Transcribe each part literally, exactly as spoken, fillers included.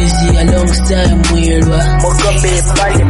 This a long time mwirwa Mugabe pale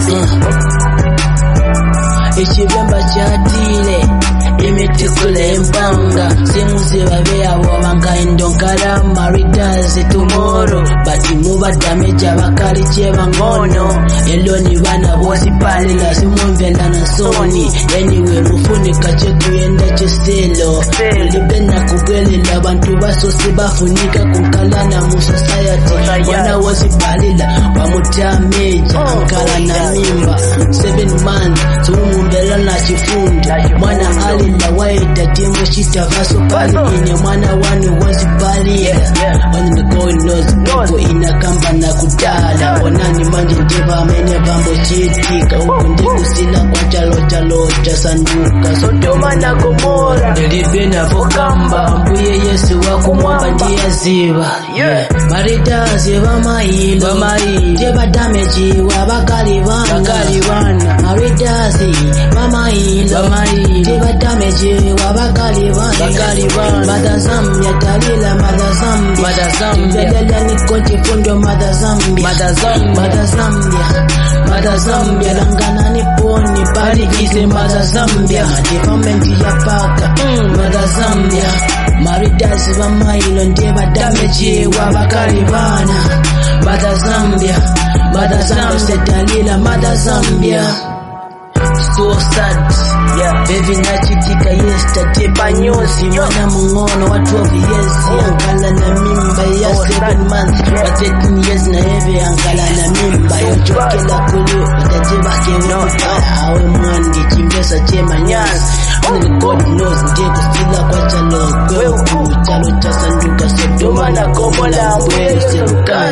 Ekibemba kyatile imitikule empanga simuziba byabo bangayindo nkala maritas tomorrow bati muba damage abakali kyebangono eloni bana bosi palila simumvenda na soni anyway mufunika kyekuyenda kyeselo libena kugelela abantu basosi bafunika kunkalana mu society wana wosi palila bamutameja ankala na mimba seven months sumumbela na chifundi mwana ali la waita timu shita vaso pali ine mwana wanu wazi pali when the going knows noko inakamba na kutala wanani manje ndeba mene bambo chitika huku ndiku sila kwa chalo chalo cha sanduka Sodoma na Gomora nilibena vokamba mbuye Yesu wako mwamba ndiye ziva marita ziva mailo jeba damage wabakali wana marita ziva mailo jeba damage wabakali wana mada zambia talila mada zambia mada zambia mbelele niko chifundo mada zambia mada zambia mada zambia mada zambia langana niponi bali kise mada zambia department ya paka mada zambia maritas va mailo ndeba damage wabakali wana mada zambia mada zambia talila mada zambia so sad yeah baby nachitika yesterday banyozi mwana mungono watu of years ankala na mimba ya seven months but eighteen years na eve ankala na mimba yochokela kulu atajiba keno awe mwandi chimbesa chema nyasi only God knows ndiye kusila kwa chalo kwa chalo cha sanduka Sodoma na Gomora wewe